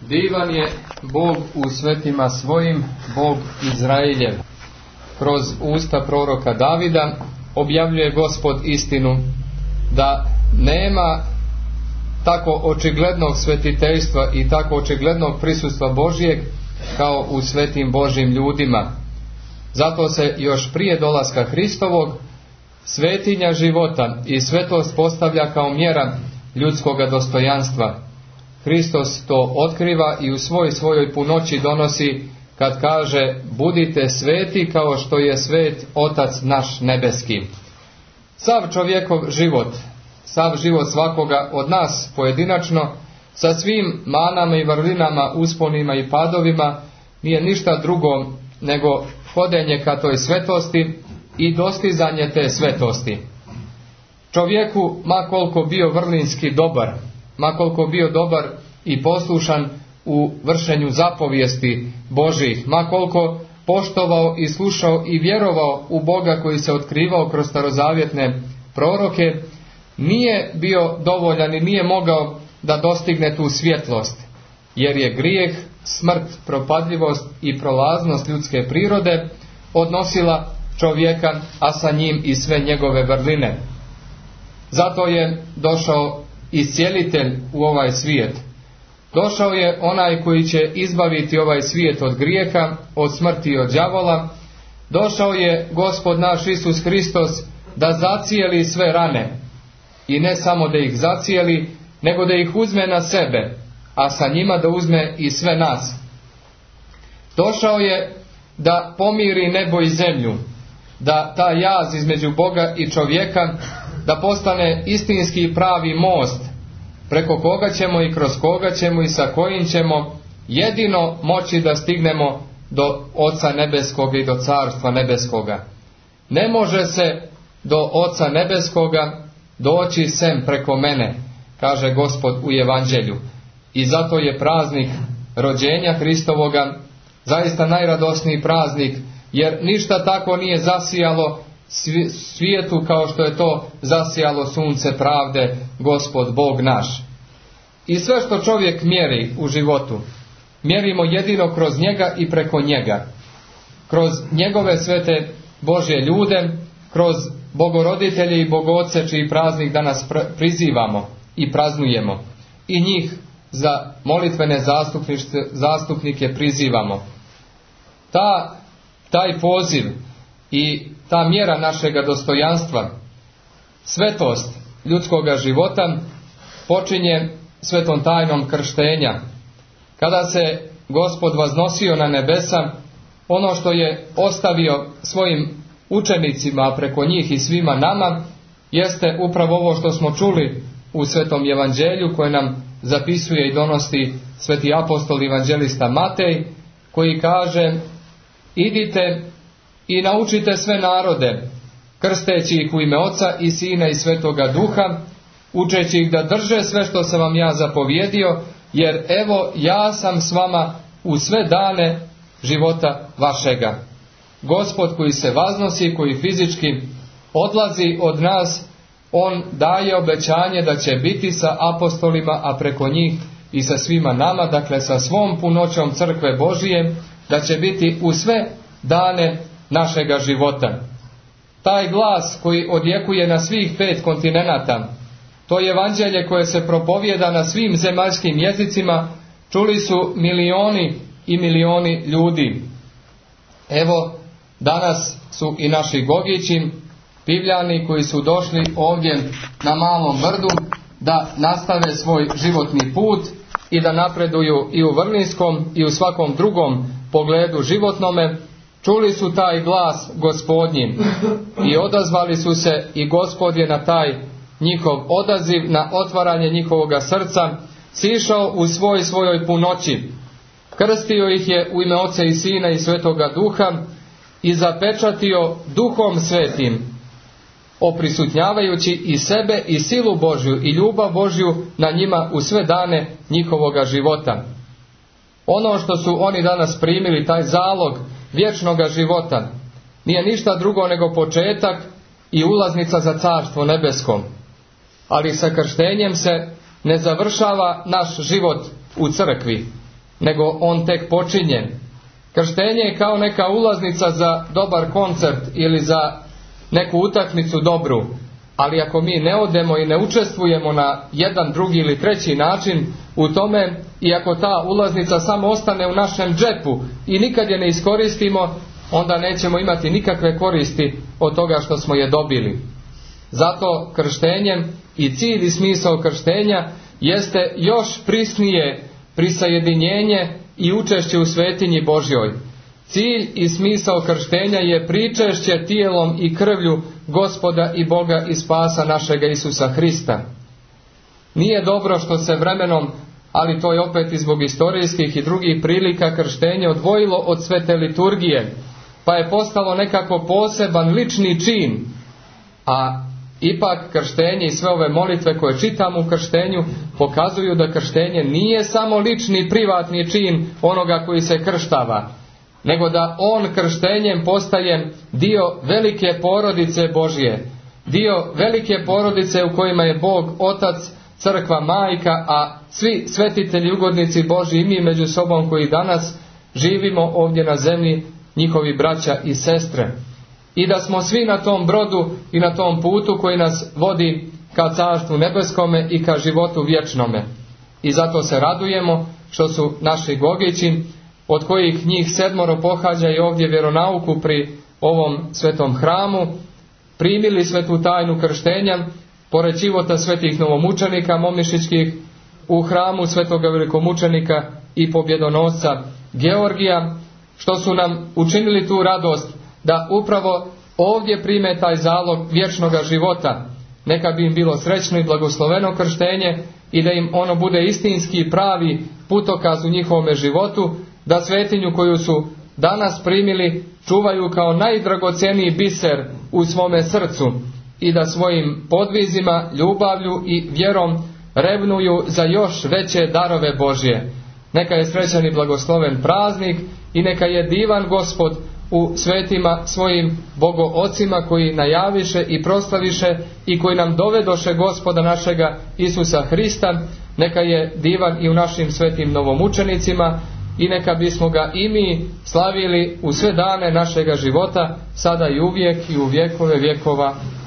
Divan je Bog u svetima svojim, Bog Izraeljev. Kroz usta proroka Davida objavljuje Gospod istinu da nema tako očiglednog svetiteljstva i tako očiglednog prisustva Božjeg kao u svetim Božjim ljudima. Zato se još prije dolaska Hristovog svetinja života i svetost postavlja kao mjera ljudskoga dostojanstva. Hristos to otkriva i u svojoj punoći donosi kad kaže: budite sveti kao što je svet Otac naš nebeski. Sav čovjekov život, sav život svakoga od nas pojedinačno, sa svim manama i vrlinama, usponima i padovima, nije ništa drugo nego hodenje ka toj svetosti i dostizanje te svetosti. Čovjeku, ma koliko bio vrlinski dobar, ma koliko bio dobar i poslušan u vršenju zapovijesti Božjih, ma koliko poštovao i slušao i vjerovao u Boga koji se otkrivao kroz starozavjetne proroke, nije bio dovoljan i nije mogao da dostigne tu svjetlost, jer je grijeh, smrt, propadljivost i prolaznost ljudske prirode odnosila čovjeka, a sa njim i sve njegove vrline. Zato je došao iscijelitelj u ovaj svijet. Došao je onaj koji će izbaviti ovaj svijet od grijeha, od smrti i od đavola. Došao je Gospod naš Isus Hristos da zacijeli sve rane. I ne samo da ih zacijeli, nego da ih uzme na sebe, a sa njima da uzme i sve nas. Došao je da pomiri nebo i zemlju, da ta jaz između Boga i čovjeka da postane istinski i pravi most, preko koga ćemo i kroz koga ćemo i sa kojim ćemo jedino moći da stignemo do Oca nebeskoga i do Carstva nebeskoga. Ne može se do Oca nebeskoga doći sem preko mene, kaže Gospod u Evanđelju. I zato je praznik rođenja Hristovoga zaista najradosniji praznik, jer ništa tako nije zasijalo svijetu kao što je to zasijalo sunce pravde, Gospod Bog naš. I sve što čovjek mjeri u životu, mjerimo jedino kroz njega i preko njega. Kroz njegove svete Božje ljude, kroz bogoroditelje i bogoce čiji praznik danas prizivamo i praznujemo. I njih za molitvene zastupnike prizivamo. Taj poziv i ta mjera našega dostojanstva, svetost ljudskoga života, počinje svetom tajnom krštenja. Kada se Gospod vaznosio na nebesa, ono što je ostavio svojim učenicima, a preko njih i svima nama, jeste upravo ovo što smo čuli u svetom Evanđelju koje nam zapisuje i donosi sveti apostol evanđelista Matej, koji kaže: idite i naučite sve narode, krsteći ih u ime Oca i Sina i Svetoga Duha, učeći ih da drže sve što sam vam ja zapovjedio, jer evo ja sam s vama u sve dane života vašega. Gospod koji se vaznosi, koji fizički odlazi od nas, on daje obećanje da će biti sa apostolima, a preko njih i sa svima nama, dakle sa svom punoćom crkve Božije, da će biti u sve dane našega života. Taj glas koji odjekuje na svih 5 kontinenata, to je evanđelje koje se propovijeda na svim zemaljskim jezicima, čuli su milioni i milioni ljudi. Evo, danas su i naši Gogići, Pivljani, koji su došli ovdje na Malom Brdu da nastave svoj životni put i da napreduju i u vrlinskom i u svakom drugom pogledu životnome. Čuli su taj glas Gospodnji i odazvali su se, i Gospod je na taj njihov odaziv, na otvaranje njihovoga srca sišao u svojoj punoći. Krstio ih je u ime Oca i Sina i Svetoga Duha i zapečatio Duhom Svetim, oprisutnjavajući i sebe i silu Božju i ljubav Božju na njima u sve dane njihovoga života. Ono što su oni danas primili, taj zalog vječnoga života, nije ništa drugo nego početak i ulaznica za Carstvo nebesko. Ali sa krštenjem se ne završava naš život u crkvi, nego on tek počinje. Krštenje je kao neka ulaznica za dobar koncert ili za neku utakmicu dobru, ali ako mi ne odemo i ne učestvujemo na jedan, drugi ili treći način u tome, i ako ta ulaznica samo ostane u našem džepu i nikad je ne iskoristimo, onda nećemo imati nikakve koristi od toga što smo je dobili. Zato krštenjem i cilj i smisao krštenja jeste još prisnije prisajedinjenje i učešće u svetinji Božjoj. Cilj i smisao krštenja je pričešće tijelom i krvlju Gospoda i Boga i spasa našega Isusa Hrista. Nije dobro što se vremenom, ali to je opet i zbog historijskih i drugih prilika, krštenje odvojilo od svete liturgije, pa je postalo nekako poseban lični čin, a ipak krštenje i sve ove molitve koje čitamo u krštenju pokazuju da krštenje nije samo lični privatni čin onoga koji se krštava, nego da on krštenjem postaje dio velike porodice Božje, dio velike porodice u kojima je Bog Otac, Crkva Majka, a svi svetitelji, ugodnici Božji i mi među sobom koji danas živimo ovdje na zemlji, njihovi braća i sestre. I da smo svi na tom brodu i na tom putu koji nas vodi ka Carstvu nebeskome i ka životu vječnome. I zato se radujemo što su naši Gogići, od kojih njih 7 pohađa i ovdje vjeronauku pri ovom svetom hramu, primili svetu tajnu krštenja, pored života svetih novomučenika momišićkih, u hramu svetoga velikomučenika i pobjedonosca Georgija, što su nam učinili tu radost da upravo ovdje prime taj zalog vječnoga života. Neka bi im bilo srećno i blagosloveno krštenje i da im ono bude istinski i pravi putokaz u njihovome životu, da svetinju koju su danas primili čuvaju kao najdragocjeniji biser u svome srcu i da svojim podvizima, ljubavlju i vjerom revnuju za još veće darove Božje. Neka je srećan i blagosloven praznik i neka je divan Gospod u svetima svojim bogoocima koji najaviše i proslaviše i koji nam dovedoše Gospoda našega Isusa Hrista. Neka je divan i u našim svetim novomučenicima i neka bismo ga i mi slavili u sve dane našega života, sada i uvijek i u vjekove vjekova.